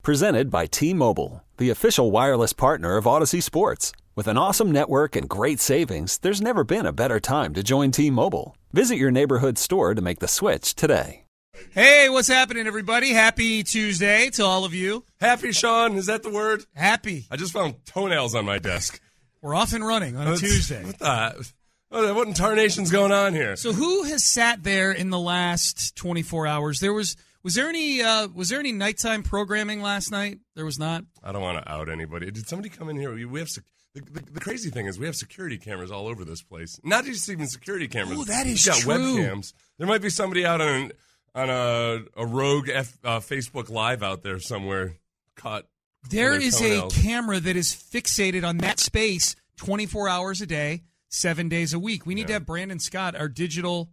Presented by T-Mobile, the official wireless partner of Odyssey Sports. With an awesome network and great savings, there's never been a better time to join T-Mobile. Visit your neighborhood store to make the switch today. Hey, what's happening, everybody? Happy Tuesday to all of you. Happy, Sean? Is that the word? Happy. I just found toenails on my desk. We're off and running on a Tuesday. What in tarnation's going on here? So who has sat there in the last 24 hours? Was there any nighttime programming last night? There was not. I don't want to out anybody. Did somebody come in here? We have the crazy thing is we have security cameras all over this place. Not just even security cameras. Oh, that is We've got true. webcams. There might be somebody out on a rogue Facebook Live out there somewhere caught. There is toenails. a camera that is fixated on that space 24 hours a day, 7 days a week. We need to have Brandon Scott, our digital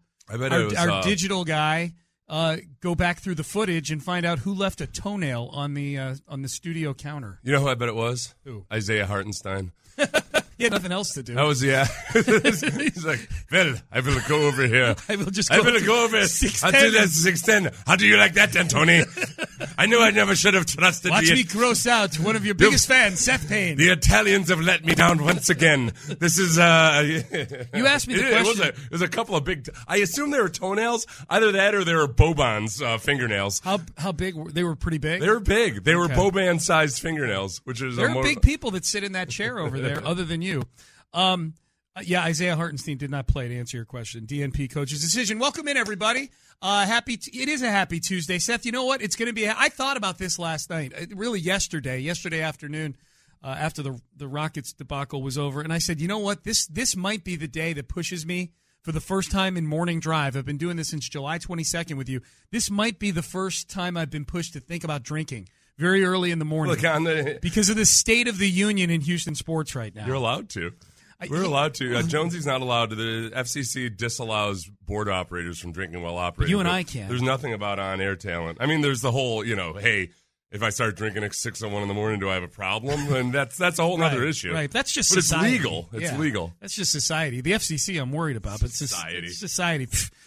guy, go back through the footage and find out who left a toenail on the studio counter. You know who I bet it was? Who? Isaiah Hartenstein. He had nothing else to do. That was, yeah. He's like, well, I will go over here. I will just go over here. 6'10". Until that's 6'10". How do you like that then, Tony? I knew I never should have trusted Watch you. me gross out. One of your biggest fans, Seth Payne. The Italians have let me down once again. This is, You asked me the question. It was a couple of big, I assume they were toenails. Either that or they were Boban's fingernails. How big? They were pretty big? They were big. They were Boban-sized fingernails, which is there are big people that sit in that chair over there other than you. Yeah, Isaiah Hartenstein did not play, to answer your question. DNP coach's decision. Welcome in, everybody. It is a happy Tuesday. Seth, you know what? It's going to be. I thought about this last night, really yesterday afternoon, after the Rockets debacle was over, and I said, you know what? This might be the day that pushes me for the first time in morning drive. I've been doing this since July 22nd with you. This might be the first time I've been pushed to think about drinking very early in the morning because of the state of the union in Houston sports right now. You're allowed to. We're allowed to. Jonesy's not allowed to. The FCC disallows board operators from drinking while operating. You and I can. There's nothing about on-air talent. I mean, there's the whole, hey, if I start drinking at 6:01 in the morning, do I have a problem? And that's a whole other issue. Right. That's just but society. It's legal. It's legal. That's just society. The FCC I'm worried about, but society. It's society.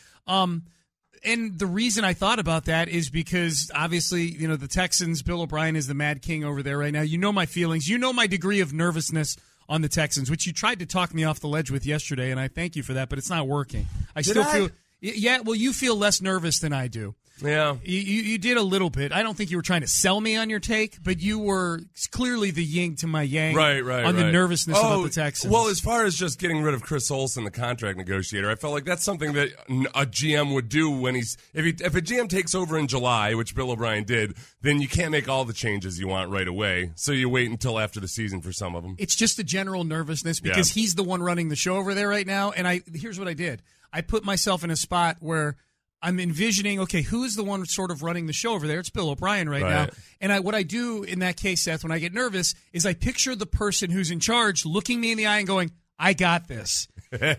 And the reason I thought about that is because, obviously, the Texans, Bill O'Brien is the mad king over there right now. You know my feelings. You know my degree of nervousness on the Texans, which you tried to talk me off the ledge with yesterday, and I thank you for that, but it's not working. I feel – yeah, well, you feel less nervous than I do. Yeah. You did a little bit. I don't think you were trying to sell me on your take, but you were clearly the yin to my yang on the nervousness about the Texans. Well, as far as just getting rid of Chris Olsen, the contract negotiator, I felt like that's something that a GM would do when if a GM takes over in July, which Bill O'Brien did, then you can't make all the changes you want right away. So you wait until after the season for some of them. It's just a general nervousness because he's the one running the show over there right now. And here's what I did. I put myself in a spot where I'm envisioning, okay, who's the one sort of running the show over there? It's Bill O'Brien right now. And what I do in that case, Seth, when I get nervous, is I picture the person who's in charge looking me in the eye and going, I got this.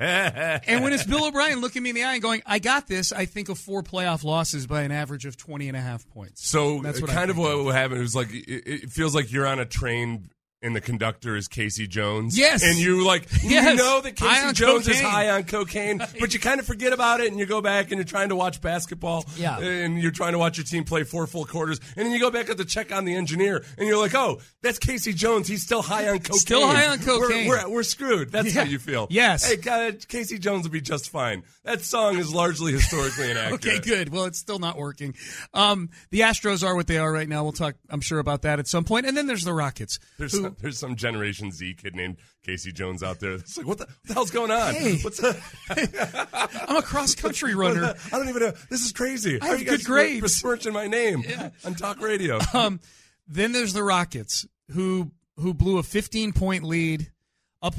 And when it's Bill O'Brien looking me in the eye and going, I got this, I think of 4 playoff losses by an average of 20.5 points. So that's what kind of what happened is like it feels like you're on a train and the conductor is Casey Jones. Yes. And you know that Casey Jones is high on cocaine, but you kind of forget about it and you go back and you're trying to watch basketball. Yeah. And you're trying to watch your team play 4 full quarters. And then you go back to check on the engineer and you're like, oh, that's Casey Jones. He's still high on cocaine. Still high on cocaine. We're screwed. That's how you feel. Yes. Hey, God, Casey Jones will be just fine. That song is largely historically inaccurate. Okay, good. Well, it's still not working. The Astros are what they are right now. We'll talk, I'm sure, about that at some point. And then there's the Rockets. There's some Generation Z kid named Casey Jones out there. It's like, what the hell's going on? Hey. What's I'm a cross-country runner. I don't even know. This is crazy. I have good grades. Besmirching my name on talk radio. Then there's the Rockets, who blew a 15-point lead, up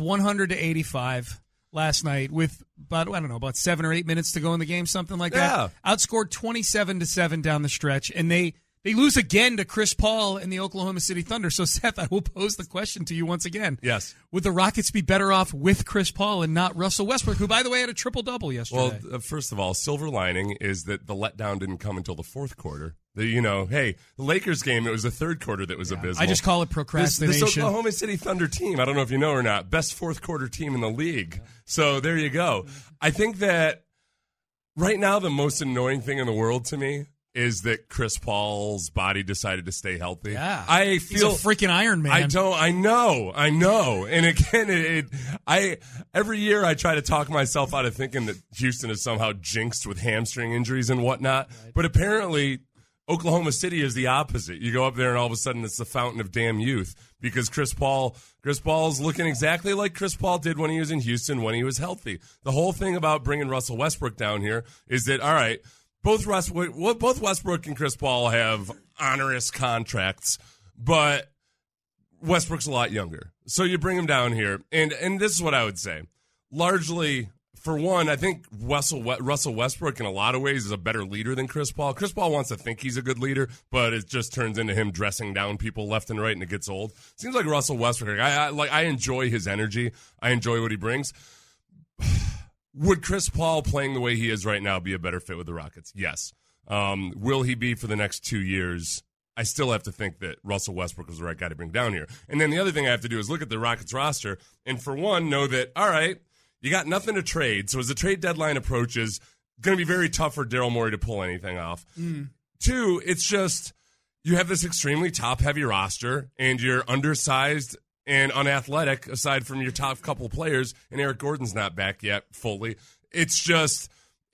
100-85 last night with about 7 or 8 minutes to go in the game, something like that. Outscored 27-7 down the stretch, and they lose again to Chris Paul and the Oklahoma City Thunder. So, Seth, I will pose the question to you once again. Yes. Would the Rockets be better off with Chris Paul and not Russell Westbrook, who, by the way, had a triple-double yesterday? Well, first of all, silver lining is that the letdown didn't come until the fourth quarter. The Lakers game, it was the third quarter that was abysmal. I just call it procrastination. This Oklahoma City Thunder team, I don't know if you know or not, best fourth-quarter team in the league. So there you go. I think that right now the most annoying thing in the world to me is that Chris Paul's body decided to stay healthy. Yeah. I feel he's a freaking Iron Man. I know. And again, every year I try to talk myself out of thinking that Houston is somehow jinxed with hamstring injuries and whatnot. Right. But apparently Oklahoma City is the opposite. You go up there and all of a sudden it's the fountain of damn youth because Chris Paul's looking exactly like Chris Paul did when he was in Houston when he was healthy. The whole thing about bringing Russell Westbrook down here is that, all right, both Westbrook and Chris Paul have onerous contracts, but Westbrook's a lot younger. So you bring him down here, and this is what I would say. Largely, for one, I think Russell Westbrook in a lot of ways is a better leader than Chris Paul. Chris Paul wants to think he's a good leader, but it just turns into him dressing down people left and right, and it gets old. Seems like Russell Westbrook. I enjoy his energy. I enjoy what he brings. Would Chris Paul playing the way he is right now be a better fit with the Rockets? Yes. Will he be for the next 2 years? I still have to think that Russell Westbrook was the right guy to bring down here. And then the other thing I have to do is look at the Rockets roster and, for one, know that, all right, you got nothing to trade. So as the trade deadline approaches, it's going to be very tough for Daryl Morey to pull anything off. Two, it's just you have this extremely top-heavy roster, and you're undersized and unathletic, aside from your top couple of players, and Eric Gordon's not back yet fully. It's just,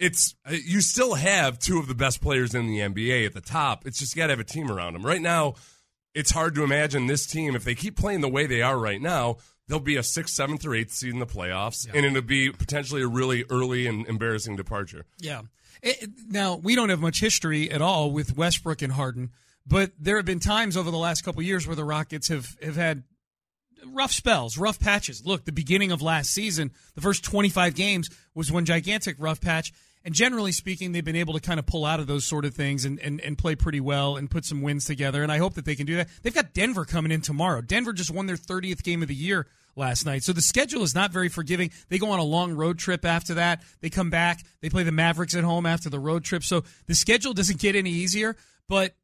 you still have two of the best players in the NBA at the top. It's just you got to have a team around them. Right now, it's hard to imagine this team, if they keep playing the way they are right now, they'll be a 6th, 7th, or 8th seed in the playoffs, and it'll be potentially a really early and embarrassing departure. Yeah. Now, we don't have much history at all with Westbrook and Harden, but there have been times over the last couple of years where the Rockets have had rough spells, rough patches. Look, the beginning of last season, the first 25 games was one gigantic rough patch. And generally speaking, they've been able to kind of pull out of those sort of things and play pretty well and put some wins together. And I hope that they can do that. They've got Denver coming in tomorrow. Denver just won their 30th game of the year last night. So the schedule is not very forgiving. They go on a long road trip after that. They come back. They play the Mavericks at home after the road trip. So the schedule doesn't get any easier. But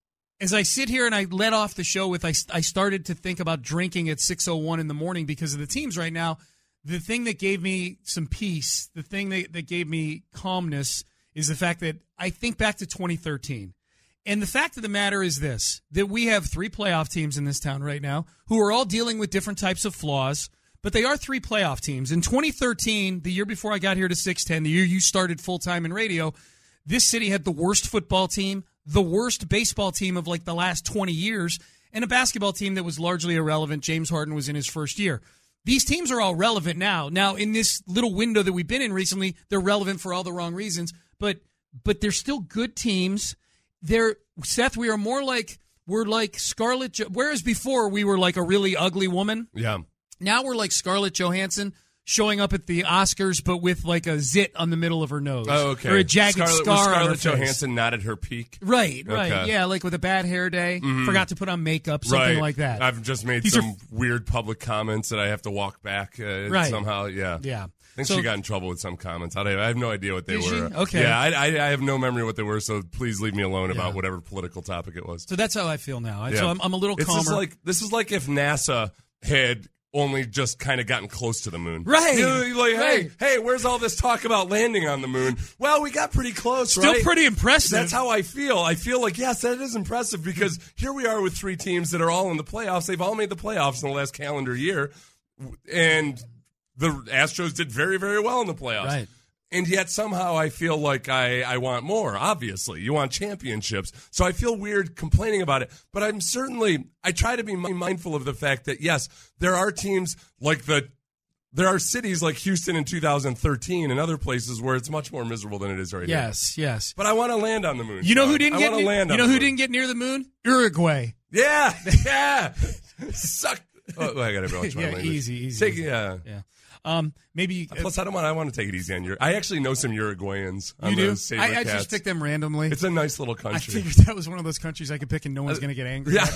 as I sit here and I let off the show with, I started to think about drinking at 6:01 in the morning because of the teams right now. The thing that gave me some peace, the thing that gave me calmness is the fact that I think back to 2013. And the fact of the matter is this, that we have 3 playoff teams in this town right now who are all dealing with different types of flaws, but they are 3 playoff teams. In 2013, the year before I got here to 610, the year you started full-time in radio, this city had the worst football team, the worst baseball team of like the last 20 years, and a basketball team that was largely irrelevant. James Harden was in his first year. These teams are all relevant now. Now, in this little window that we've been in recently, they're relevant for all the wrong reasons, but they're still good teams. Seth, we're like Scarlett, whereas before we were like a really ugly woman. Yeah. Now we're like Scarlett Johansson showing up at the Oscars, but with like a zit on the middle of her nose. Oh, okay. Or a jagged scar on her face. Scarlett Johansson not at her peak? Right. Okay. Yeah, like with a bad hair day. Mm-hmm. Forgot to put on makeup, something like that. I've just made some weird public comments that I have to walk back somehow. Yeah. Yeah. I think she got in trouble with some comments. I have no idea what they were. Okay. Yeah, I have no memory of what they were, so please leave me alone about whatever political topic it was. So that's how I feel now. So I'm a little calmer. This is like if NASA had only just kind of gotten close to the moon. Right. You're like, hey, where's all this talk about landing on the moon? Well, we got pretty close, right? Still pretty impressive. That's how I feel. I feel like, yes, that is impressive because here we are with 3 teams that are all in the playoffs. They've all made the playoffs in the last calendar year. And the Astros did very, very well in the playoffs. Right. And yet somehow I feel like I want more, obviously. You want championships. So I feel weird complaining about it. But I try to be mindful of the fact that, yes, there are teams like there are cities like Houston in 2013 and other places where it's much more miserable than it is right now. Yes. But I want to land on the moon. You know who didn't get near the moon? Uruguay. Yeah. Suck. Oh, I got to watch my language. Easy. Yeah. Maybe. Plus, I want to take it easy on I actually know some Uruguayans. You do? I just picked them randomly. It's a nice little country. I figured that was one of those countries I could pick and no one's going to get angry at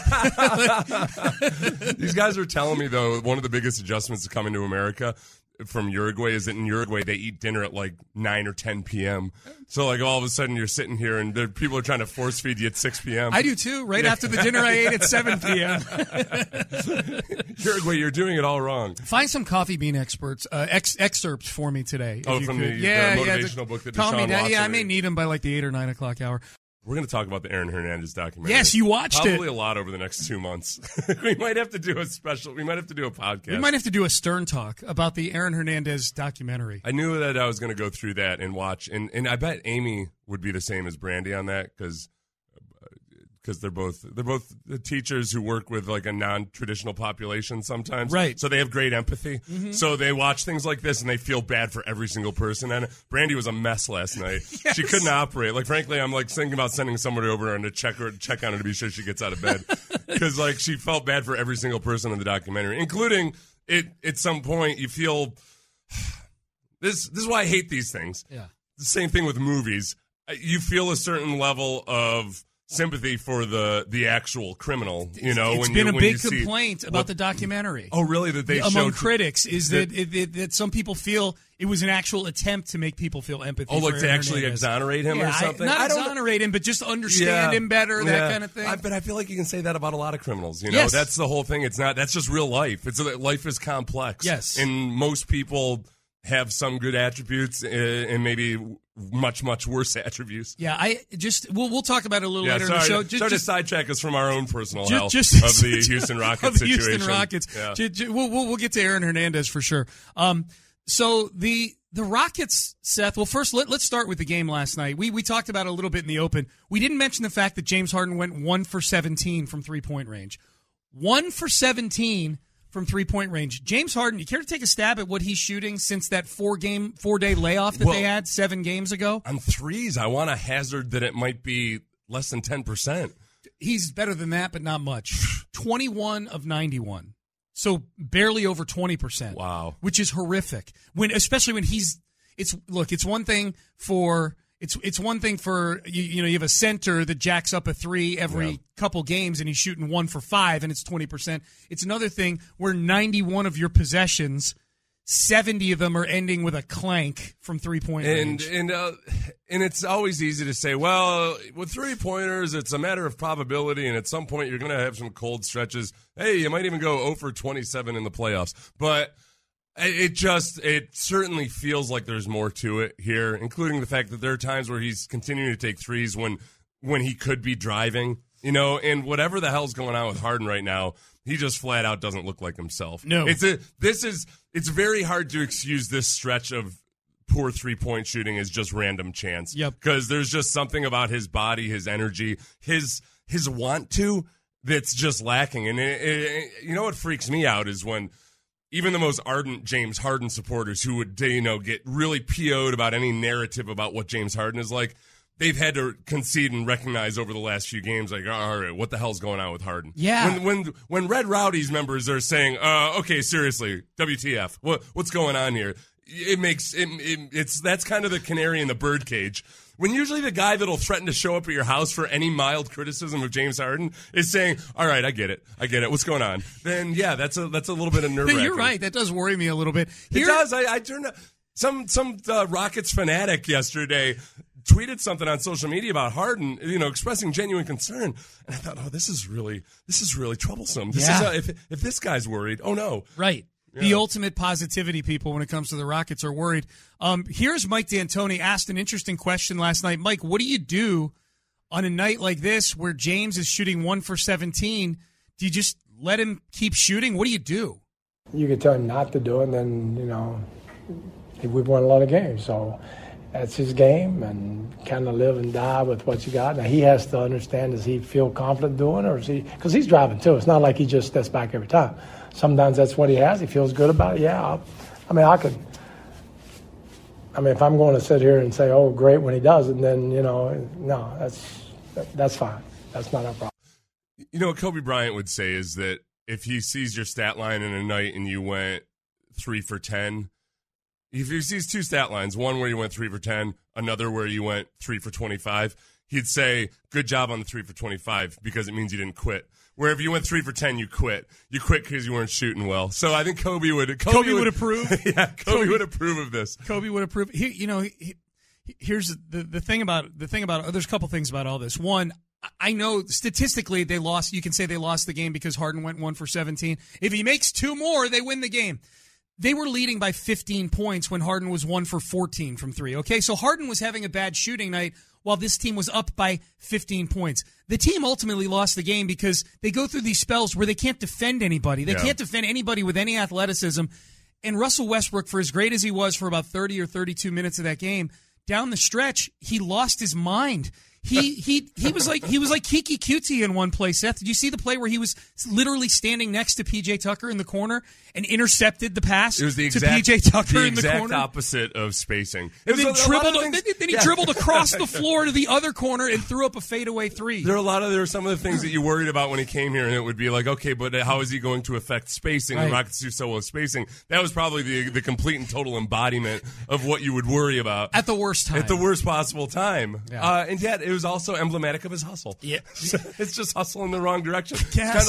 me. These guys are telling me, though, one of the biggest adjustments to coming to America from Uruguay is that in Uruguay they eat dinner at like 9 or 10 p.m. So like all of a sudden you're sitting here and people are trying to force feed you at 6 p.m. I do too. Right after the dinner I ate at 7 p.m. Uruguay, you're doing it all wrong. Find some coffee bean experts excerpts for me today. From the motivational book that Deshaun Watson. Yeah, I may need them by like the 8 or 9 o'clock hour. We're going to talk about the Aaron Hernandez documentary. Yes, you watched Probably a lot over the next 2 months. We might have to do a special. We might have to do a podcast. We might have to do a Stern Talk about the Aaron Hernandez documentary. I knew that I was going to go through that and watch, and I bet Amy would be the same as Brandy on that because they're both the teachers who work with like a non-traditional population sometimes, right? So they have great empathy. Mm-hmm. So they watch things like this and they feel bad for every single person. And Brandy was a mess last night. Yes. She couldn't operate. Like frankly, I'm like thinking about sending somebody over and to check on her to be sure she gets out of bed because like she felt bad for every single person in the documentary, including it. At some point, you feel this is why I hate these things. Yeah, the same thing with movies. You feel a certain level of sympathy for the actual criminal, you know. It's been a big complaint about the documentary. Oh, really? That they among critics is that some people feel it was an actual attempt to make people feel empathy. Oh, like for to Aaron actually Hernandez. Exonerate him or something? Not exonerate him, but just understand him better, that kind of thing. But I feel like you can say that about a lot of criminals. You know, Yes. That's the whole thing. It's not. That's just real life. Life is complex. Yes, and most people have some good attributes and maybe much worse attributes. Yeah, we'll talk about it a little later in the show. Sorry to sidetrack us from our own personal health of the Houston Rockets situation. Houston Rockets. Yeah. We'll get to Aaron Hernandez for sure. So the Rockets, Seth. Well, first let's start with the game last night. We talked about it a little bit in the open. We didn't mention the fact that James Harden went 1 for 17 from 3-point range. 1 for 17 from 3-point range. James Harden, you care to take a stab at what he's shooting since that 4-day layoff that they had 7 games ago? On threes, I want to hazard that it might be less than 10%. He's better than that, but not much. 21 of 91. So barely over 20%. Wow. Which is horrific. Especially when it's one thing for It's one thing for you have a center that jacks up a 3 every couple games and he's shooting 1 for 5 and it's 20%. It's another thing where 91 of your possessions, 70 of them are ending with a clank from 3-point range. And it's always easy to say, well, with 3-pointers, it's a matter of probability, and at some point you're going to have some cold stretches. Hey, you might even go 0 for 27 in the playoffs, but. It certainly feels like there's more to it here, including the fact that there are times where he's continuing to take threes when he could be driving, and whatever the hell's going on with Harden right now, he just flat out doesn't look like himself. No. It's very hard to excuse this stretch of poor 3-point shooting as just random chance. Yep. Because there's just something about his body, his energy, his want to that's just lacking. And what freaks me out is when even the most ardent James Harden supporters who would, get really PO'd about any narrative about what James Harden is like, they've had to concede and recognize over the last few games, like, all right, what the hell's going on with Harden? Yeah. When Red Rowdy's members are saying, okay, seriously, WTF, what's going on here? That's kind of the canary in the birdcage. When usually the guy that'll threaten to show up at your house for any mild criticism of James Harden is saying, all right, I get it. What's going on? Then, yeah, that's a little bit of nerve-wracking. You're right. That does worry me a little bit. It does. I turned out some Rockets fanatic yesterday tweeted something on social media about Harden, expressing genuine concern. And I thought, this is really troublesome. If this guy's worried, oh no. Right. Yeah. The ultimate positivity people when it comes to the Rockets are worried. Here's Mike D'Antoni asked an interesting question last night. Mike, what do you do on a night like this where James is shooting 1 for 17? Do you just let him keep shooting? What do you do? You could tell him not to do it, and then, we've won a lot of games. So that's his game, and kind of live and die with what you got. Now, he has to understand, does he feel confident doing it, or is he – because he's driving too. It's not like he just steps back every time. Sometimes that's what he has. He feels good about it. Yeah, if I'm going to sit here and say, oh, great, when he does it, then, no, that's fine. That's not a problem. What Kobe Bryant would say is that if he sees your stat line in a night and you went 3 for 10, if he sees 2 stat lines, one where you went 3 for 10, another where you went 3 for 25, he'd say, good job on the 3 for 25 because it means you didn't quit. Where if you went 3 for 10, you quit. You quit because you weren't shooting well. So I think Kobe would approve. Yeah, Kobe would approve of this. Kobe would approve. Here's the thing about there's a couple things about all this. One, I know statistically they lost. You can say they lost the game because Harden went 1 for 17. If he makes 2 more, they win the game. they were leading by 15 points when Harden was 1 for 14 from three. Okay, so Harden was having a bad shooting night while this team was up by 15 points. The team ultimately lost the game because they go through these spells where they can't defend anybody. They can't defend anybody with any athleticism. And Russell Westbrook, for as great as he was for about 30 or 32 minutes of that game, down the stretch, he lost his mind. He was like Kiki Cutie in one play. Seth, did you see the play where he was literally standing next to PJ Tucker in the corner and intercepted the pass to PJ Tucker in the corner? The exact opposite of spacing. And then he dribbled across the floor to the other corner and threw up a fadeaway three. There are some of the things that you worried about when he came here, and it would be like, okay, but how is he going to affect spacing? Right. The Rockets do so well with spacing. That was probably the complete and total embodiment of what you would worry about at the worst time, at the worst possible time. Yeah. And yet, it was also emblematic of his hustle. Yeah, it's just hustle in the wrong direction. Yes.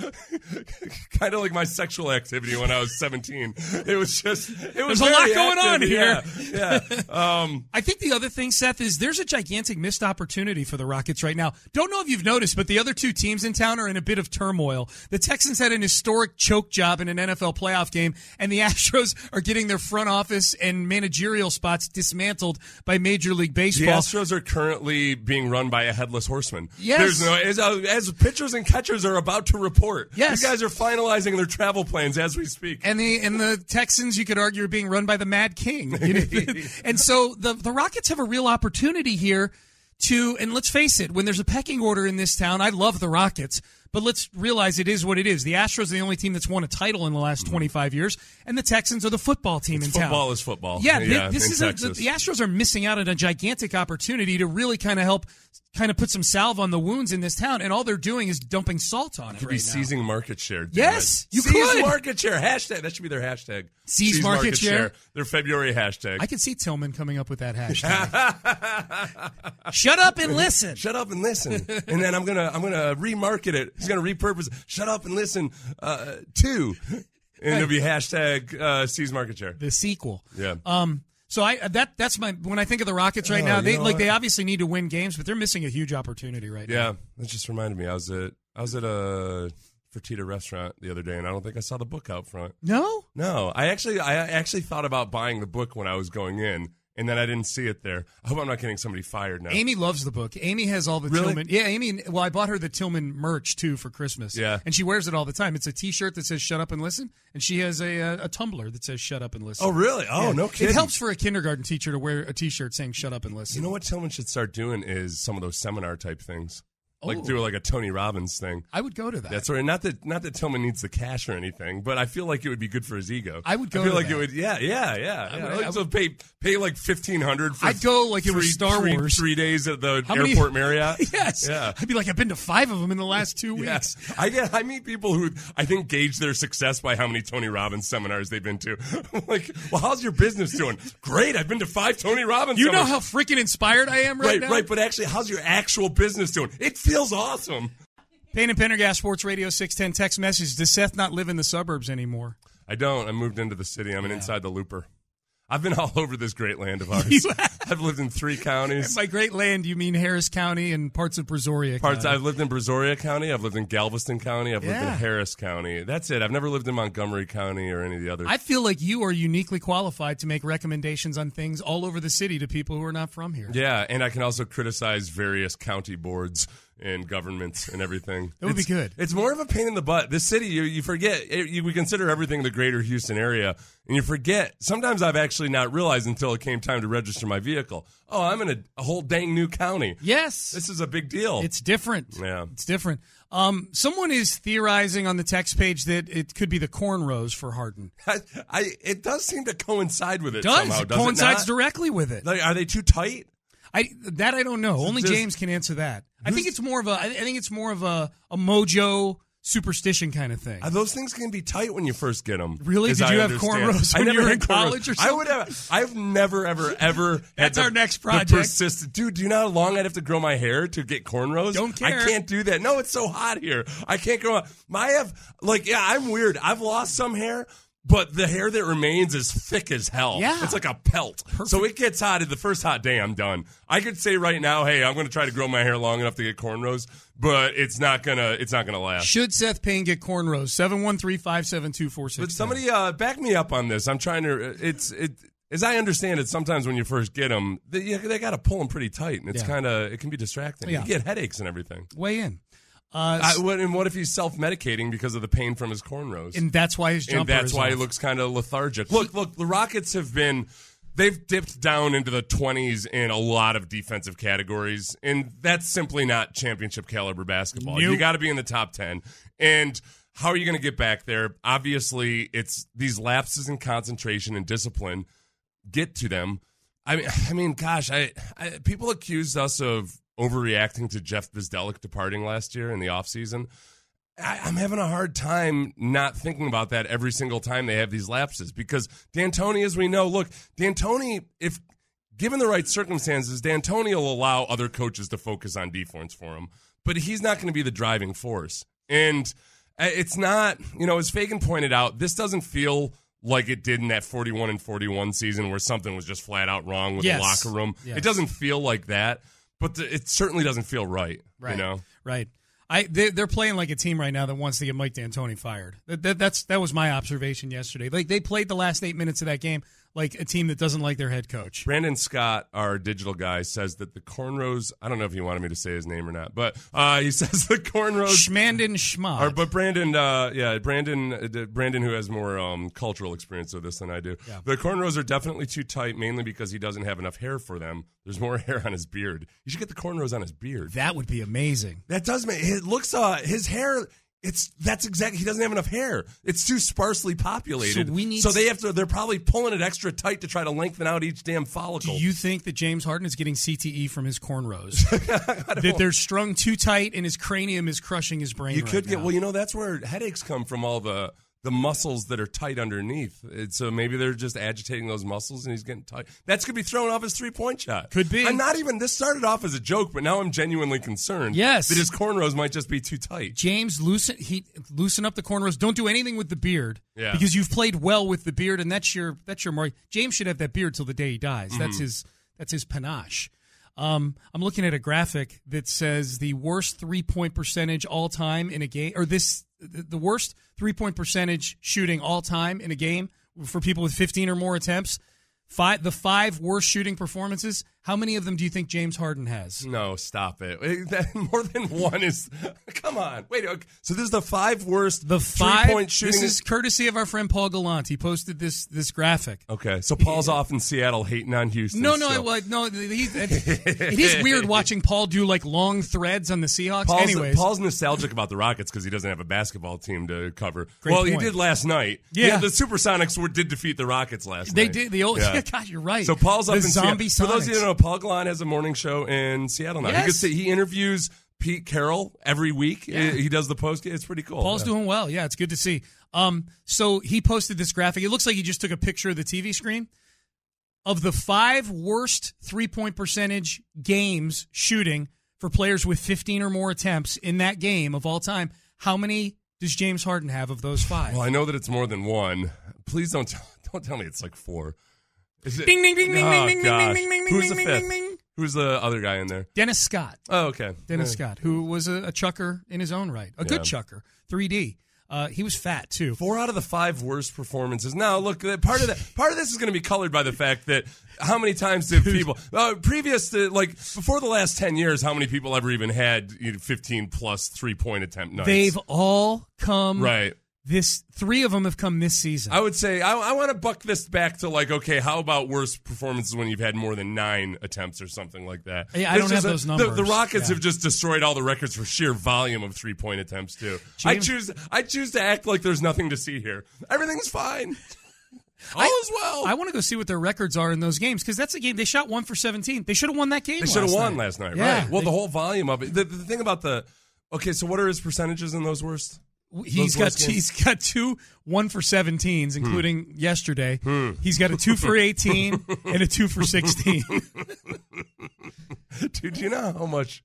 It's kind of like my sexual activity when I was 17. There's a lot going on here. Yeah. I think the other thing, Seth, is there's a gigantic missed opportunity for the Rockets right now. Don't know if you've noticed, but the other two teams in town are in a bit of turmoil. The Texans had an historic choke job in an NFL playoff game, and the Astros are getting their front office and managerial spots dismantled by Major League Baseball. The Astros are currently being run by a headless horseman. Yes. There's no, as pitchers and catchers are about to report. Yes. You guys are finalizing their travel plans as we speak. And the Texans, you could argue, are being run by the Mad King. And so the Rockets have a real opportunity here and let's face it, when there's a pecking order in this town, I love the Rockets, but let's realize it is what it is. The Astros are the only team that's won a title in the last 25 years, and the Texans are the football team in town. Football is football. Yeah, the Astros are missing out on a gigantic opportunity to really kind of put some salve on the wounds in this town, and all they're doing is dumping salt on it right now. Seizing market share. Yes, you could. Seize market share. Hashtag. That should be their hashtag. Seize market share. Their February hashtag. I can see Tillman coming up with that hashtag. Shut up and listen. Shut up and listen. And then I'm gonna remarket it. He's gonna repurpose it. Shut up and listen too. And it'll be hashtag seize market share. The sequel. Yeah. So that's my when I think of the Rockets right now, they obviously need to win games, but they're missing a huge opportunity right now. Yeah, that just reminded me. I was at a Fertitta restaurant the other day, and I don't think I saw the book out front. No. I actually thought about buying the book when I was going in. And then I didn't see it there. I hope I'm not getting somebody fired now. Amy loves the book. Amy has all the Tillman. Yeah, Amy. Well, I bought her the Tillman merch too for Christmas. Yeah, and she wears it all the time. It's a T-shirt that says "Shut Up and Listen," and she has a tumbler that says "Shut Up and Listen." Oh, really? Oh, yeah. No kidding. It helps for a kindergarten teacher to wear a T-shirt saying "Shut Up and Listen." You know what Tillman should start doing is some of those seminar type things. Like do like a Tony Robbins thing. I would go to that. That's right. Not that Tillman needs the cash or anything, but I feel like it would be good for his ego. I would go. I feel to like that. it would. Yeah. So pay like $1,500 for. I'd go like it was Star Wars. 3 days at the airport Marriott. Yes. Yeah. I'd be like, I've been to 5 of them in the last 2 weeks. Yes. I meet people who I think gauge their success by how many Tony Robbins seminars they've been to. I'm like, well, how's your business doing? Great. I've been to 5 Tony Robbins. You know how freaking inspired I am right now. Right. But actually, how's your actual business doing? It feels awesome. Payne and Pendergast, Sports Radio 610 text message. Does Seth not live in the suburbs anymore? I don't. I moved into the city. I'm inside the looper. I've been all over this great land of ours. I've lived in 3 counties. By great land, you mean Harris County and parts of Brazoria County. I've lived in Brazoria County. I've lived in Galveston County. I've lived in Harris County. That's it. I've never lived in Montgomery County or any of the others. I feel like you are uniquely qualified to make recommendations on things all over the city to people who are not from here. Yeah, and I can also criticize various county boards and governments and everything. It would be good. It's more of a pain in the butt. This city, you forget, we consider everything the greater Houston area, and you forget. Sometimes I've actually not realized until it came time to register my vehicle. Oh, I'm in a whole dang new county. Yes. This is a big deal. It's different. Yeah. It's different. Someone is theorizing on the text page that it could be the cornrows for Harden. It does seem to coincide with it somehow, does coincides it not? directly with it. Like, are they too tight? I don't know. Only James can answer that. I think it's more of a mojo superstition kind of thing. Those things can be tight when you first get them. Really? Did you have cornrows when you were in college or something? I would have. I've never, ever. That's our next project. Dude, do you know how long I'd have to grow my hair to get cornrows? Don't care. I can't do that. No, it's so hot here. I can't grow. I'm weird. I've lost some hair. But the hair that remains is thick as hell. Yeah. It's like a pelt. Perfect. So it gets hot. The first hot day, I'm done. I could say right now, hey, I'm going to try to grow my hair long enough to get cornrows. but it's not gonna last. Should Seth Payne get cornrows? 713-572-4610. But somebody back me up on this. I'm trying to. As I understand it, sometimes when you first get them, they got to pull them pretty tight, and it's it can be distracting. Yeah. You get headaches and everything. Weigh in. And what if he's self-medicating because of the pain from his cornrows? And that's why his jumper And that's is why off. he looks kind of lethargic. Look, the Rockets they've dipped down into the 20s in a lot of defensive categories, and that's simply not championship caliber basketball. Nope. You got to be in the top 10. And how are you going to get back there? Obviously, it's these lapses in concentration and discipline get to them. I mean, gosh, people accused us of overreacting to Jeff Bzdelik departing last year in the offseason. I'm having a hard time not thinking about that every single time they have these lapses because D'Antoni, as we know, D'Antoni, if given the right circumstances, D'Antoni will allow other coaches to focus on defense for him, but he's not going to be the driving force. And it's not, as Fagan pointed out, this doesn't feel like it did in that 41-41 season where something was just flat out wrong with the locker room. Yes. It doesn't feel like that, but it certainly doesn't feel right. Right. They're playing like a team right now that wants to get Mike D'Antoni fired. That was my observation yesterday. Like they played the last 8 minutes of that game like a team that doesn't like their head coach. Brandon Scott, our digital guy, says that the cornrows, I don't know if he wanted me to say his name or not, but he says the cornrows. Schmanden Schmad. But Brandon, who has more cultural experience with this than I do. Yeah. The cornrows are definitely too tight, mainly because he doesn't have enough hair for them. There's more hair on his beard. You should get the cornrows on his beard. That would be amazing. That does make it looks his hair. That's exactly. He doesn't have enough hair. It's too sparsely populated. So they're probably pulling it extra tight to try to lengthen out each damn follicle. Do you think that James Harden is getting CTE from his cornrows? That they're strung too tight and his cranium is crushing his brain? You could get. now. Well, that's where headaches come from. All the muscles that are tight underneath. So maybe they're just agitating those muscles and he's getting tight. That's going to be thrown off his 3-point shot. Could be. This started off as a joke, but now I'm genuinely concerned that his cornrows might just be too tight. James, loosen up the cornrows. Don't do anything with the beard because you've played well with the beard and that's your mark. James should have that beard till the day he dies. Mm-hmm. That's his panache. I'm looking at a graphic that says the worst 3-point percentage all time in a game, or the worst 3-point percentage shooting all time in a game for people with 15 or more attempts. The 5 worst shooting performances. How many of them do you think James Harden has? No, stop it. More than one is. Come on. Wait. Okay. So this is the 5 worst 3-point shooting. This is courtity of our friend Paul Gallant. He posted this graphic. Okay. So Paul's off in Seattle hating on Houston. No. It is weird watching Paul do like long threads on the Seahawks. Paul's nostalgic about the Rockets because he doesn't have a basketball team to cover. Great point. He did last night. Yeah. The Supersonics did defeat the Rockets last night. They did. God, you're right. So Paul's up in Zombie Seattle. Sonics. For those of you who know, Paul Gallant has a morning show in Seattle now. Yes. He interviews Pete Carroll every week. Yeah. He does the post. It's pretty cool. Paul's doing well. Yeah, it's good to see. So he posted this graphic. It looks like he just took a picture of the TV screen of the 5 worst 3-point percentage games shooting for players with 15 or more attempts in that game of all time. How many does James Harden have of those 5? Well, I know that it's more than one. Please don't tell me it's like 4. Is it? Ding, ding, ding, ding, oh, ding, gosh. ding, ding, ding, Who's ding, the ding, 5th? ding, ding. Who's the other guy in there? Dennis Scott. Oh, okay. Dennis Scott, who was a chucker in his own right. A good chucker. 3D. He was fat, too. 4 out of the 5 worst performances. Now, look, part of this is going to be colored by the fact that how many times did people previous to before the last 10 years, how many people ever even had 15 plus 3-point attempt nights? They've all come right. 3 of them have come this season. I would say I want to buck this back to how about worst performances when you've had more than 9 attempts or something like that? Yeah, I don't have those numbers. The Rockets have just destroyed all the records for sheer volume of 3-point attempts too. James, I choose to act like there's nothing to see here. Everything's fine. All is well. I want to go see what their records are in those games because that's a game they shot 1 for 17. They should have won that game. They should have won last night, yeah, right? Well, the whole volume of it. The thing about so what are his percentages in those worst? He's got 2 1 for 17s, including yesterday. He's got a 2 for 18 and a 2 for 16. Dude, do you know how much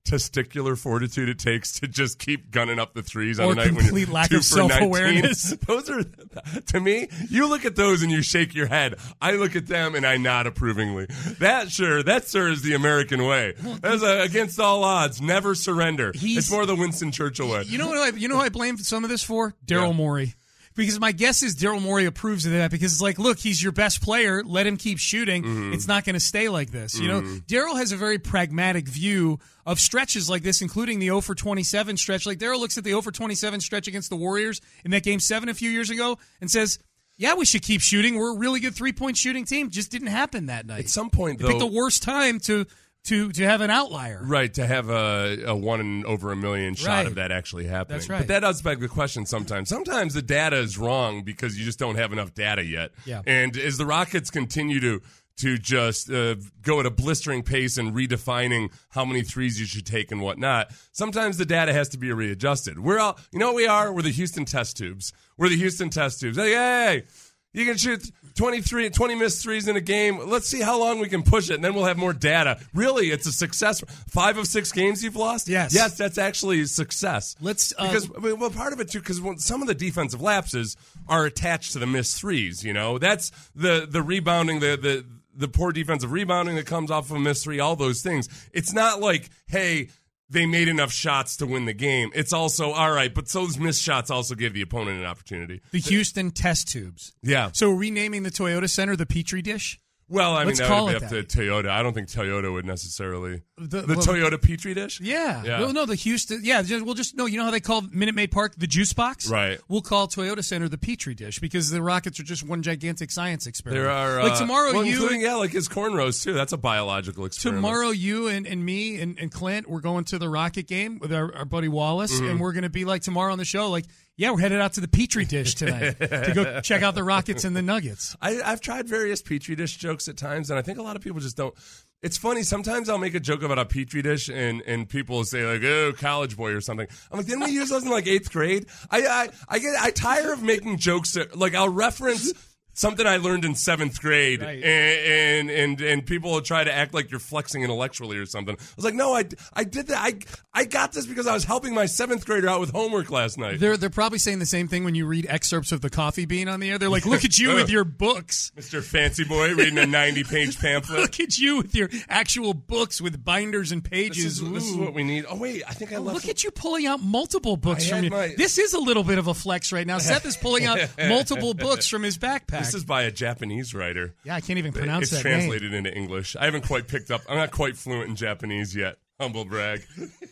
testicular fortitude it takes to just keep gunning up the threes on Or a night when complete you're lack 2 of for 19. self-awareness. Those are, to me, you look at those and you shake your head. I look at them and I nod approvingly. That, sir, is the American way. That's against all odds. Never surrender. It's more the Winston Churchill way. You know what I blame some of this for? Daryl Morey. Because my guess is Daryl Morey approves of that because it's like, look, he's your best player. Let him keep shooting. Mm-hmm. It's not going to stay like this. You know, Daryl has a very pragmatic view of stretches like this, including the 0 for 27 stretch. Like Daryl looks at the 0 for 27 stretch against the Warriors in that Game 7 a few years ago and says, yeah, we should keep shooting. We're a really good three-point shooting team. Just didn't happen that night. At some point, They though, picked the worst time to have an outlier. right, to have a 1 in over a million shot Right. of that actually happening. That's right. But that does beg the question sometimes. Sometimes the data is wrong because you just don't have enough data yet. Yeah. And as the Rockets continue to just go at a blistering pace and redefining how many threes you should take and whatnot, sometimes the data has to be readjusted. We're all, you know what we are? We're the Houston test tubes. Hey, you can shoot 20 missed threes in a game. Let's see how long we can push it, and then we'll have more data. Really, it's a success. 5 of 6 games you've lost? Yes. Yes, that's actually a success. Because Part of it, too, because some of the defensive lapses are attached to the missed threes, you know? That's the rebounding, the poor defensive rebounding that comes off of a missed three, all those things. It's not like, hey, they made enough shots to win the game. It's also, all right, but those missed shots also give the opponent an opportunity. the Houston test tubes. Yeah. So renaming the Toyota Center the Petri dish? Well, I mean, Let's that call would it be up to Toyota. I don't think Toyota would necessarily. The well, Toyota Petri dish? Yeah. Yeah. Well, no, the Houston. Yeah, we'll just no. You know how they call Minute Maid Park the juice box? Right. We'll call Toyota Center the Petri dish because the Rockets are just one gigantic science experiment. There are like tomorrow, including like his cornrows too. That's a biological experiment. Tomorrow, you and me and Clint, we're going to the Rocket game with our buddy Wallace, and we're going to be like tomorrow on the show, like, yeah, we're headed out to the Petri dish tonight to go check out the Rockets and the Nuggets. I've tried various Petri dish jokes at times, and I think a lot of people just don't. It's funny. Sometimes I'll make a joke about a Petri dish, and people will say like, "Oh, college boy" or something. I'm like, didn't we use those in like 8th grade? I tire of making jokes that, like, I'll reference something I learned in 7th grade, Right. and people will try to act like you're flexing intellectually or something. I was like, no, I did that. I got this because I was helping my 7th grader out with homework last night. They're probably saying the same thing when you read excerpts of the Coffee Bean on the air. They're like, look at you with your books. Mr. Fancy Boy reading a 90-page pamphlet. Look at you with your actual books with binders and pages. This is Ooh. what we need. Oh, wait, I think I left. Look at you pulling out multiple books I from had you. my- This is a little bit of a flex right now. Seth is pulling out multiple books from his backpack. This is by a Japanese writer. Yeah, I can't even pronounce It's that name. translated into English. I haven't quite picked up. I'm not quite fluent in Japanese yet. Humble brag.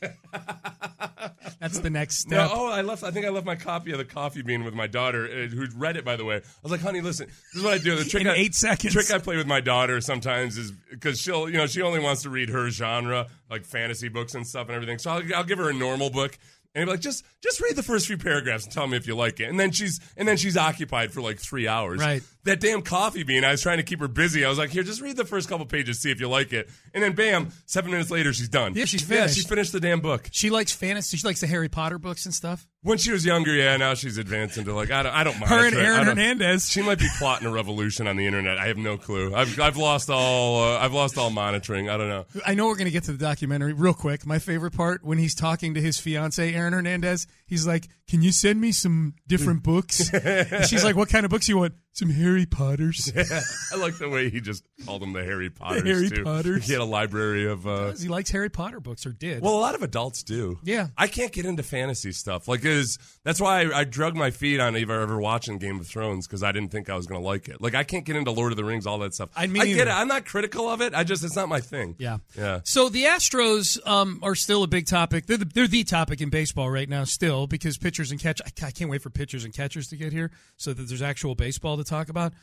That's the next step. No, I think I left my copy of the Coffee Bean with my daughter, who'd read it, by the way. I was like, honey, listen, this is what I do. The trick In 8 seconds. trick I play with my daughter sometimes is because she only wants to read her genre, like fantasy books and stuff and everything. So I'll give her a normal book. And be like, just read the first few paragraphs and tell me if you like it. And then she's occupied for like 3 hours. Right. That damn Coffee Bean, I was trying to keep her busy. I was like, here, just read the first couple pages, see if you like it. And then bam, 7 minutes later, she's done. Yeah, she's Yeah, finished. she finished the damn book. She likes fantasy. She likes the Harry Potter books and stuff. When she was younger, yeah. Now she's advanced into like I don't mind. Her and I Aaron don't- Hernandez. She might be plotting a revolution on the internet. I have no clue. I've lost all monitoring. I don't know. I know we're going to get to the documentary real quick. My favorite part, when he's talking to his fiance, Aaron Hernandez, he's like, can you send me some different books? And she's like, what kind of books you want? Some Harry Potters. I like the way he just called them the Harry Potters. Harry too. Potters. He had a library of. He likes Harry Potter books, or did. Well, a lot of adults do. Yeah. I can't get into fantasy stuff. That's why I drug my feet on ever watching Game of Thrones, because I didn't think I was going to like it. Like, I can't get into Lord of the Rings, all that stuff. I get either. it. I'm not critical of it. It's not my thing. Yeah. Yeah. So the Astros are still a big topic. They're the topic in baseball right now still, because pitchers and catch. I can't wait for pitchers and catchers to get here so that there's actual baseball to talk about.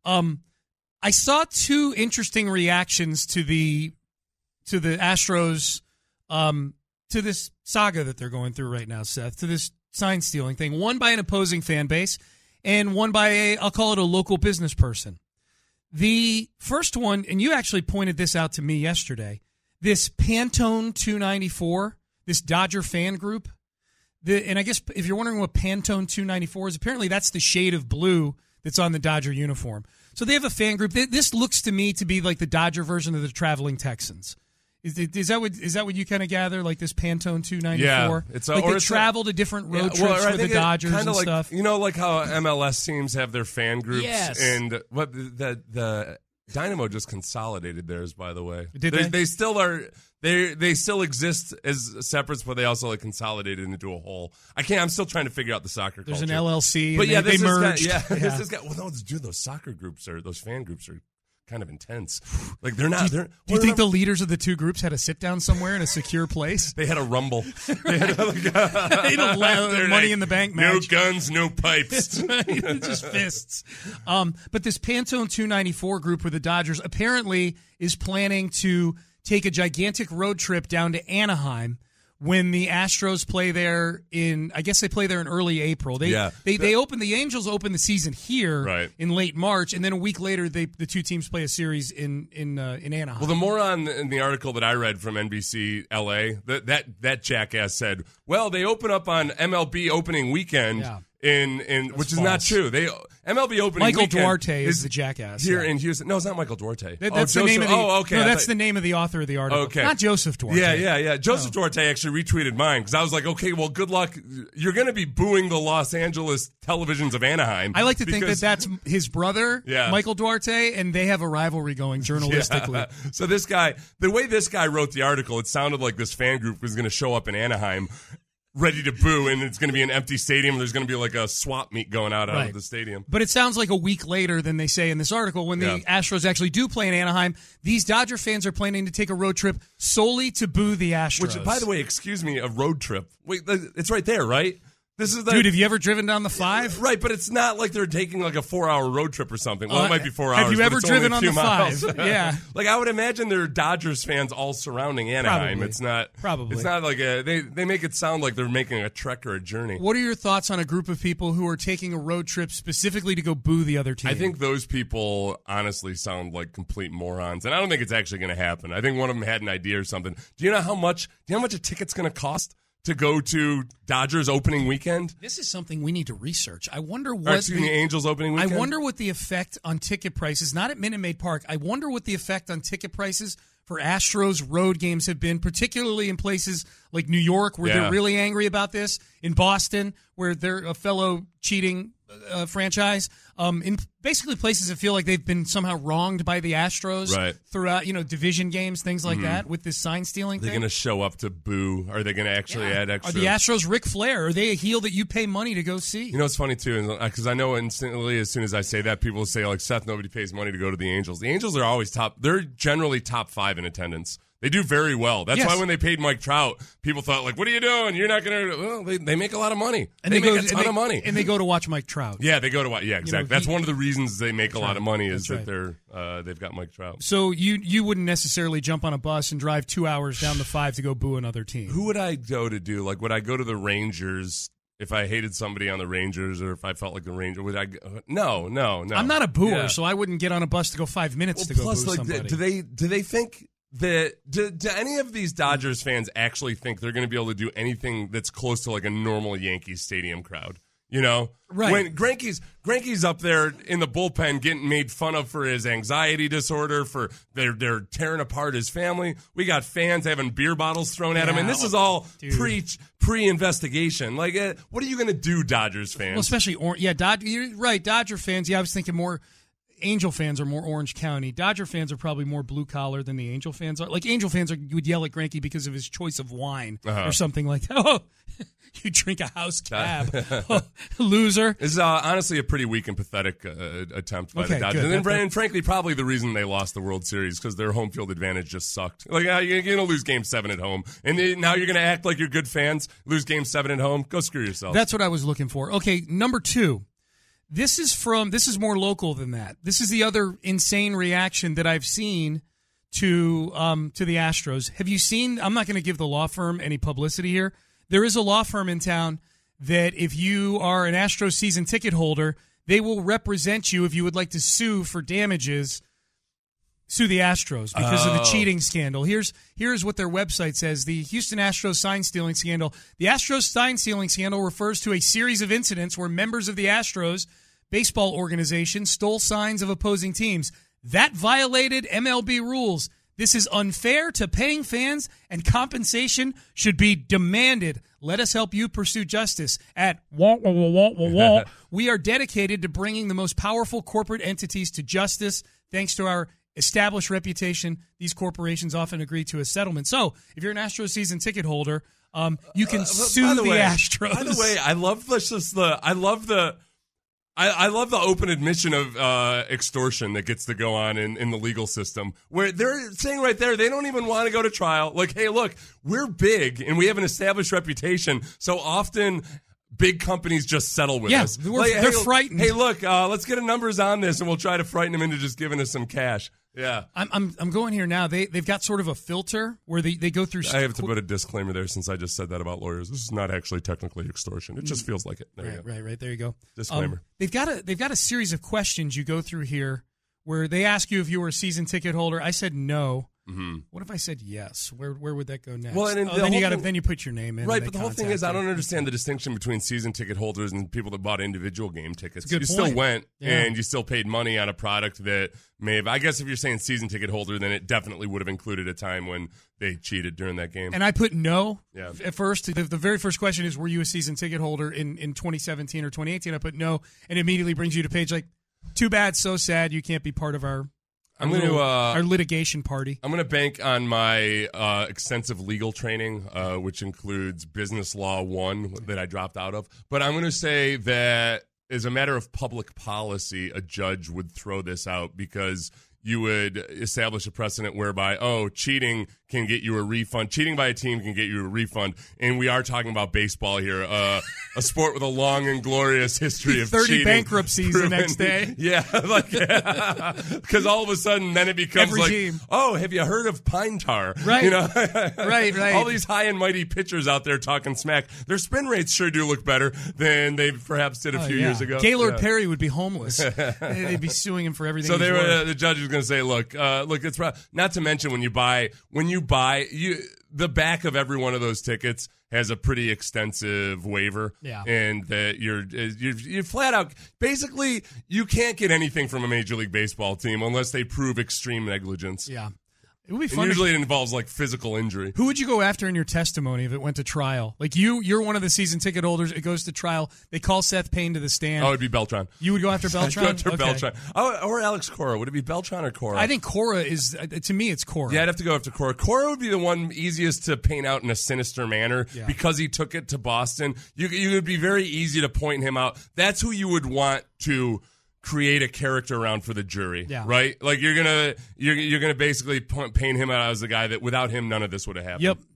I saw 2 interesting reactions to the Astros to this saga that they're going through right now, Seth, to this sign stealing thing. One by an opposing fan base, and one by I'll call it a local business person. The first one, and you actually pointed this out to me yesterday, this Pantone 294, this Dodger fan group. And I guess if you're wondering what Pantone 294 is, apparently that's the shade of blue that's on the Dodger uniform. So they have a fan group. This looks to me to be like the Dodger version of the Traveling Texans. Is that what you kind of gather? Like this Pantone 294? Yeah, it's like they travel to different road trips for the Dodgers and like, stuff. You know, like how MLS teams have their fan groups. Yes. And what the Dynamo just consolidated theirs, by the way. Did they? They still are. They still exist as separates, but they also like consolidated into a whole. I'm still trying to figure out the soccer There's culture. an LLC, but and they merged. This is well, no, dude, those soccer groups those fan groups are kind of intense. Like they're not. Do you think the leaders of the two groups had to sit down somewhere in a secure place? They had a rumble. They had money in the bank match. No guns, no pipes. Just fists. But this Pantone 294 group with the Dodgers apparently is planning to take a gigantic road trip down to Anaheim when the Astros play there I guess they play there in early April. The Angels open the season here in late March, and then a week later the two teams play a series in Anaheim. Well, the moron in the article that I read from NBC LA, that jackass said, well, they open up on MLB opening weekend. Yeah. Which is not true. MLB opening Michael weekend Duarte is the jackass here in Houston. No, it's not Michael Duarte. That's the name of the. Okay, that's the name of the author of the article. Okay, not Joseph Duarte. Yeah. Joseph Duarte actually retweeted mine because I was like, okay, well, good luck. You're going to be booing the Los Angeles televisions of Anaheim. I like to think that that's his brother, Michael Duarte, and they have a rivalry going journalistically. Yeah. So this guy, the way this guy wrote the article, it sounded like this fan group was going to show up in Anaheim ready to boo, and it's going to be an empty stadium. There's going to be like a swap meet going out of the stadium. But it sounds like a week later than they say in this article when the Astros actually do play in Anaheim. These Dodger fans are planning to take a road trip solely to boo the Astros. Which, by the way, excuse me, a road trip. Wait, it's right there, right? Dude, have you ever driven down the 5? Right, but it's not like they're taking like a 4-hour road trip or something. Well, it might be 4 hours. Have you ever driven on the 5? 5? Yeah. Like I would imagine there are Dodgers fans all surrounding Anaheim. Probably. It's not. Probably. It's not like they make it sound like they're making a trek or a journey. What are your thoughts on a group of people who are taking a road trip specifically to go boo the other team? I think those people honestly sound like complete morons, and I don't think it's actually going to happen. I think one of them had an idea or something. Do you know how much a ticket's going to cost to go to Dodgers opening weekend? This is something we need to research. I wonder what the Angels opening weekend. I wonder what the effect on ticket prices, not at Minute Maid Park. I wonder what the effect on ticket prices for Astros road games have been, particularly in places like New York where they're really angry about this, in Boston where they're a fellow cheating franchise, in basically places that feel like they've been somehow wronged by the Astros throughout, division games, things like that, with this sign stealing thing. They're going to show up to boo. Are they going to actually add extra? Are the Astros Ric Flair? Are they a heel that you pay money to go see? You know, it's funny, too, because I know instantly as soon as I say that, people will say, like, Seth, nobody pays money to go to the Angels. The Angels are always they're generally top 5 in attendance. They do very well. That's why when they paid Mike Trout, people thought, like, what are you doing? You're not going to... Well, they make a lot of money. And they make a ton of money. And they go to watch Mike Trout. Yeah, they go to watch... Yeah, exactly. That's one of the reasons they make a lot of money is that they've got Mike Trout. So you wouldn't necessarily jump on a bus and drive 2 hours down the 5 to go boo another team. Who would I go to do? Like, would I go to the Rangers... If I hated somebody on the Rangers, or if I felt like the Ranger, would I? No. I'm not a booer, so I wouldn't get on a bus to go 5 minutes to go boo somebody. Do they think that? Do any of these Dodgers fans actually think they're going to be able to do anything that's close to like a normal Yankees stadium crowd? You know, right? When Greinke's up there in the bullpen getting made fun of for his anxiety disorder, for they're tearing apart his family. We got fans having beer bottles thrown at him, and this is all pre-investigation. Like, what are you going to do, Dodgers fans? Well, especially you're right, Dodger fans. Yeah, I was thinking more. Angel fans are more Orange County. Dodger fans are probably more blue collar than the Angel fans are. Like Angel fans would yell at Greinke because of his choice of wine or something like that. Oh, you drink a house cab, loser. This is honestly a pretty weak and pathetic attempt by the Dodgers. And frankly, probably the reason they lost the World Series because their home field advantage just sucked. Like, you're going to lose Game 7 at home, and now you're going to act like you're good fans, lose Game 7 at home. Go screw yourself. That's what I was looking for. Okay, number 2. This is more local than that. This is the other insane reaction that I've seen to the Astros. Have you seen? I'm not going to give the law firm any publicity here. There is a law firm in town that if you are an Astros season ticket holder, they will represent you if you would like to sue for damages. Sue the Astros because of the cheating scandal. Here's what their website says. The Houston Astros sign stealing scandal. The Astros sign stealing scandal refers to a series of incidents where members of the Astros baseball organization stole signs of opposing teams. That violated MLB rules. This is unfair to paying fans, and compensation should be demanded. Let us help you pursue justice at We are dedicated to bringing the most powerful corporate entities to justice. Thanks to our established reputation, these corporations often agree to a settlement. So, if you're an Astros season ticket holder, you can sue the Astros. By the way, I love the open admission of extortion that gets to go on in the legal system, where they're saying right there they don't even want to go to trial. Like, hey, look, we're big and we have an established reputation, so often big companies just settle with us. They're frightened. Hey, look, let's get a numbers on this, and we'll try to frighten them into just giving us some cash. Yeah, I'm going here now. They've got sort of a filter where they go through. I have to put a disclaimer there since I just said that about lawyers. This is not actually technically extortion. It just feels like it. Right. There you go. Disclaimer. They've got a series of questions you go through here where they ask you if you were a season ticket holder. I said no. Mm-hmm. What if I said yes? Where would that go next? Well, and then you put your name in. Right, but the whole thing is I don't understand the distinction between season ticket holders and people that bought individual game tickets. You still went and you still paid money on a product that may have. I guess if you're saying season ticket holder, then it definitely would have included a time when they cheated during that game. And I put no at first. The very first question is, were you a season ticket holder in 2017 or 2018? I put no, and immediately brings you to page like, too bad, so sad, you can't be part of our litigation party. I'm going to bank on my extensive legal training, which includes Business Law 1 that I dropped out of. But I'm going to say that as a matter of public policy, a judge would throw this out because you would establish a precedent whereby, cheating can get you a refund. Cheating by a team can get you a refund. And we are talking about baseball here, a sport with a long and glorious history of 30 cheating. bankruptcies the next day. Yeah, because all of a sudden then it becomes every like, team. Have you heard of pine tar? Right. You know? Right. All these high and mighty pitchers out there talking smack. Their spin rates sure do look better than they perhaps did a few years ago. Gaylord Perry would be homeless. They'd be suing him for everything. So the judge is going to say, look, it's not to mention when you buy the back of every one of those tickets has a pretty extensive waiver, and that you're flat out basically you can't get anything from a Major League Baseball team unless they prove extreme negligence. Yeah. It would be fun. Usually it involves like physical injury. Who would you go after in your testimony if it went to trial? Like you're one of the season ticket holders. It goes to trial. They call Seth Payne to the stand. Oh, it'd be Beltran. You would go after Beltran? I'd go after Beltran. Or Alex Cora. Would it be Beltran or Cora? I think Cora is, to me, it's Cora. Yeah, I'd have to go after Cora. Cora would be the one easiest to paint out in a sinister manner because he took it to Boston. You would be very easy to point him out. That's who you would want to create a character around for the jury, right? Like you're gonna basically paint him out as the guy that without him none of this would have happened. Yep.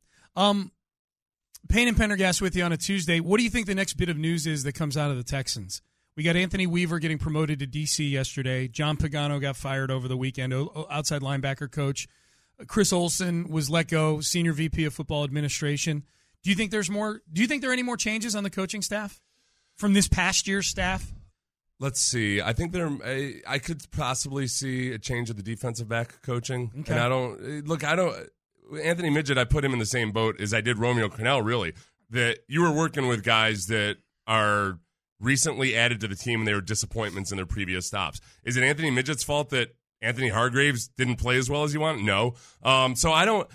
Payne and Pendergast with you on a Tuesday. What do you think the next bit of news is that comes out of the Texans? We got Anthony Weaver getting promoted to D.C. yesterday. John Pagano got fired over the weekend, outside linebacker coach. Chris Olsen was let go, senior VP of football administration. Do you think there's more? Do you think there are any more changes on the coaching staff from this past year's staff? Let's see. I think I could possibly see a change of the defensive back coaching. Okay. And I don't. Anthony Midget, I put him in the same boat as I did Romeo Crennel, really. That you were working with guys that are recently added to the team and they were disappointments in their previous stops. Is it Anthony Midget's fault that Anthony Hargreaves didn't play as well as you want? No. So I don't.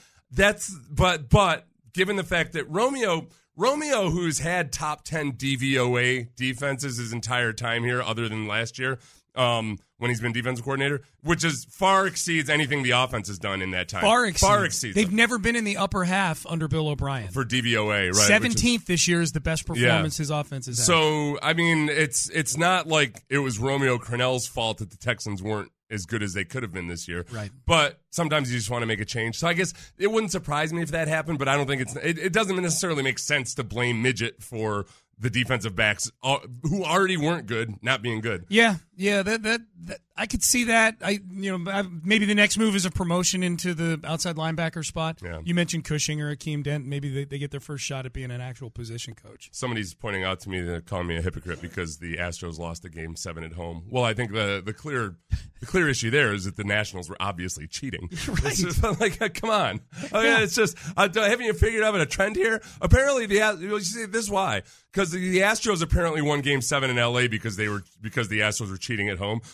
But given the fact that Romeo, who's had top 10 DVOA defenses his entire time here, other than last year, when he's been defensive coordinator, which is far exceeds anything the offense has done in that time. Far exceeds. They've never been in the upper half under Bill O'Brien. For DVOA, right? 17th this year is the best performance his offense has had. So, I mean, it's not like it was Romeo Crennel's fault that the Texans weren't as good as they could have been this year. Right. But sometimes you just want to make a change. So I guess it wouldn't surprise me if that happened, but I don't think it doesn't necessarily make sense to blame Midget for the defensive backs who already weren't good not being good. Yeah, that I could see that. Maybe the next move is a promotion into the outside linebacker spot. Yeah. You mentioned Cushing or Akeem Dent. Maybe they get their first shot at being an actual position coach. Somebody's pointing out to me that calling me a hypocrite because the Astros lost the Game 7 at home. Well, I think the clear issue there is that the Nationals were obviously cheating. Right. It's just, like, come on. It's just haven't you figured out a trend here? Apparently, you see, this is why. Because the Astros apparently won Game 7 in L.A. because the Astros were cheating at home. So likewise,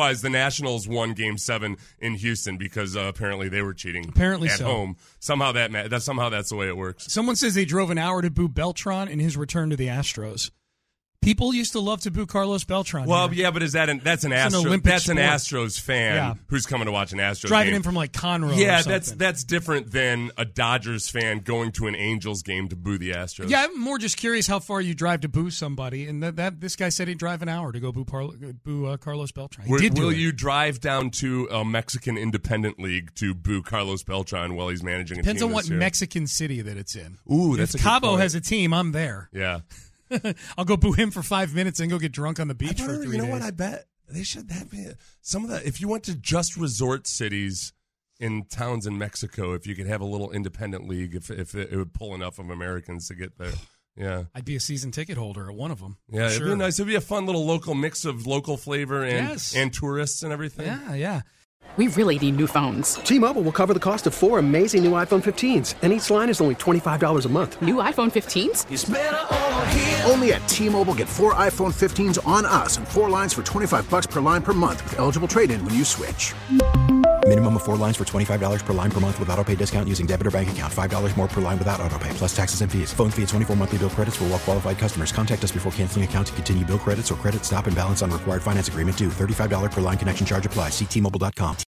likewise, the Nationals won Game 7 in Houston because apparently they were cheating. Apparently at so. home. Somehow that's the way it works. Someone says they drove an hour to boo Beltran in his return to the Astros. People used to love to boo Carlos Beltran. Well, here. yeah, but that's an Astros fan who's coming to watch an Astros driving game. in from like Conroe. Yeah, or something. that's different than a Dodgers fan going to an Angels game to boo the Astros. Yeah, I'm more just curious how far you drive to boo somebody, and that this guy said he'd drive an hour to go boo Carlos Beltran. Will you drive down to a Mexican independent league to boo Carlos Beltran while he's managing a team? Depends on what year? Mexican city that it's in. Ooh, that's if a good Cabo point. has a team, I'm there. Yeah. I'll go boo him for 5 minutes and go get drunk on the beach for 3 days. You know what? I bet they should have some of that. If you went to just resort cities in towns in Mexico, if you could have a little independent league, if it would pull enough of Americans to get there. Yeah. I'd be a season ticket holder at one of them. Yeah, sure. it'd be nice. It'd be a fun little local mix of local flavor and tourists and everything. Yeah. We really need new phones. T-Mobile will cover the cost of 4 amazing new iPhone 15s, and each line is only $25 a month. New iPhone 15s? It's better over here. Only at T-Mobile, get 4 iPhone 15s on us and 4 lines for $25 per line per month with eligible trade-in when you switch. Minimum of 4 lines for $25 per line per month with autopay discount using debit or bank account. $5 more per line without autopay, plus taxes and fees. Phone fee at 24 monthly bill credits for well-qualified customers. Contact us before canceling account to continue bill credits or credit stop and balance on required finance agreement due. $35 per line connection charge applies. See T-Mobile.com.